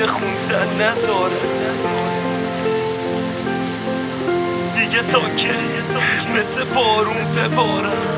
خوندن نداره دیگه، تا که مثل بارون ببارم.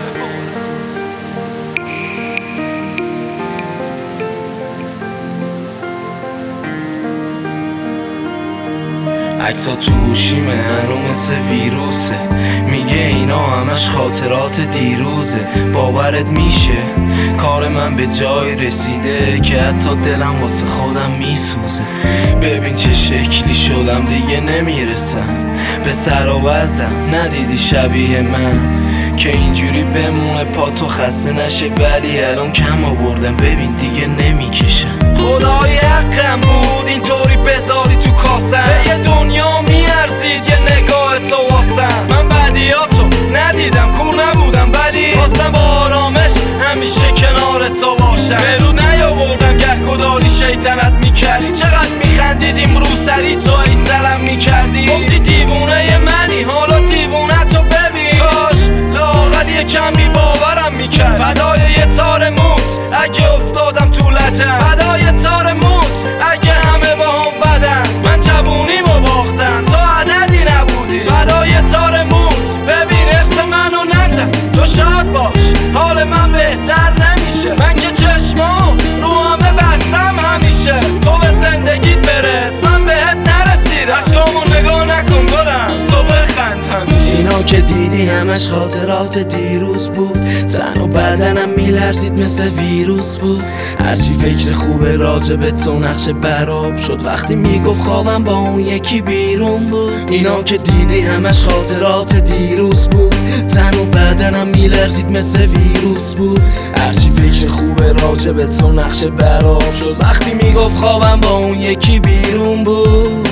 عکسا تو گوشیمه هنو مثل ویروسه، میگه اینا همش خاطرات دیروزه. باورت میشه کار من به جای رسیده که حتی دلم واسه خودم میسوزه. ببین چه شکلی شدم، دیگه نمیرسم به سر و وزم. ندیدی شبیه من که اینجوری بمونه پا تو خسته نشه، ولی الان کم آوردم ببین دیگه نمیکشم. خدای حقم بود اینطوری بذاری تو کاسم، به یه دنیا میارزید یه نگاه تو واسم. من بدیاتو ندیدم، کور نبودم، ولی خواستم با آرامش همیشه کنار تو باشم. به رو نیاوردم گه کداری شیطنت میکردی، چقدر میخندیدیم رو سری تو ای سرم میکردی. گفتی دیوونه منی، حالا دیوونه تو ببین. کاش لااقل یه کمی باورم میکرد. فدای یه تار موت اگه افتادم تو لجن، فدای تار موت اگه همه با هم بدن. من جوونیمو باختم تو عددی نبودی، فدای تار موت ببین ارث منو نزن. تو شاد باش حال من بهتر نمیشه، من که چشمام رو همه بستم همیشه. تو به زندگیت برس من بهت نرسیدم، عشقامو نگاه نکن گلم تو بخند همیشه. اینا که دیدی همش خاطرات دیروز بود، تن و بدنم میلرزید مثل ویروس بود. هرچی فکر خوبه راجب تو نقش براب شد وقتی میگفت خوابم با اون یکی بیرون بود. اینا که دیدی همش خاطرات دیروز بود، تن و بدنم میلرزید مثل ویروس بود. هرچی فکر خوبه راجب تو نقش براب شد وقتی میگفت خوابم با اون یکی بیرون بود.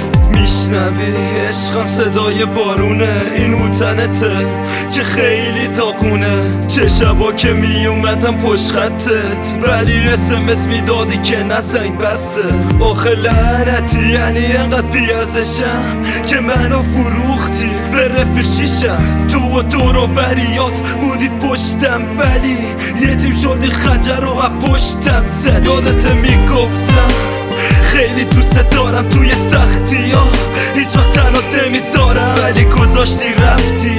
میشنوی عشقم صدای بارونه، این هوتنته که خیلی داغونه. چه شبا که میومدم پشت خطت ولی اسمس میدادی که نسنگ بسه. آخه لعنتی یعنی انقدر بیارزشم که منو فروختی به رفیق شیشم. تو و دور و بریات بودید پشتم ولی یتیم شدی خنجر رو از پشتم زد. یادت میگفتم خیلی دوست دارم توی سختی ها، هیچ وقت تنها نمیذارم ولی گذاشتی رفتی.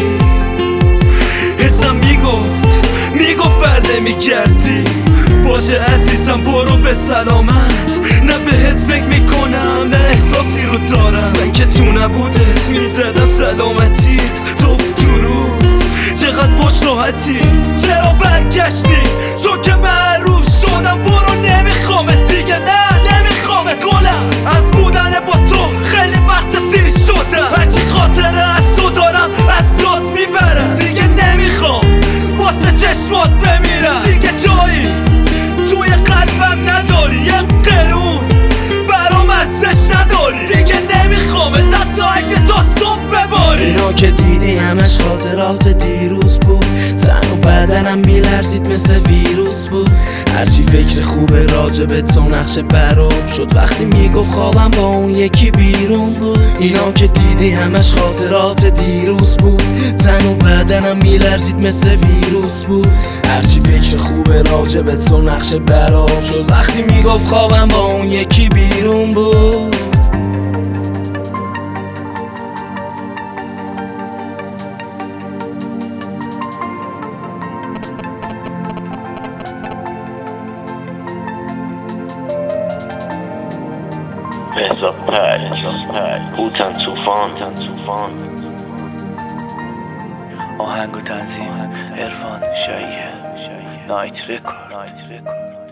حسم میگفت بر نمیگردی. باشه عزیزم برو به سلامت، نه بهت فکر میکنم نه احساسی رو دارم. من که تو نبودت میزدم سلامتیت توف تو روز چقدر باش راحتی. چرا برگشتی؟ چون که معروف شدم برو نمیخوامت دیگه، نه نمیخوامه گلم. از بودن با تو خیلی وقت سیر شدم، هرچی خاطره از تو دارم از یاد میبرم. دیگه نمیخوام واسه چشمات بمیرم، دیگه جایی توی قلبم نداری، یه قرون برام ارزش نداری. دیگه نمیخوامه حتی اگه تا صبح بباری. اینا که دیدی همش خاطرات دیروز بود، تن و بدنم میلرزید مثل ویروس بود. هرچی فکر خوبه راجب تو نقش براب شد وقتی میگفت خوابم با اون یکی بیرون بود. اینا که دیدی همش خاطرات دیروز بود، تن و بدنم میلرزید مثل ویروس بود. هرچی فکر خوبه راجب تو نقش براب شد وقتی میگفت خوابم با اون یکی بیرون بود. بهزاد پل هوتن توفان. آهنگ و تنظیم عرفان شایعه، نایت رکورد.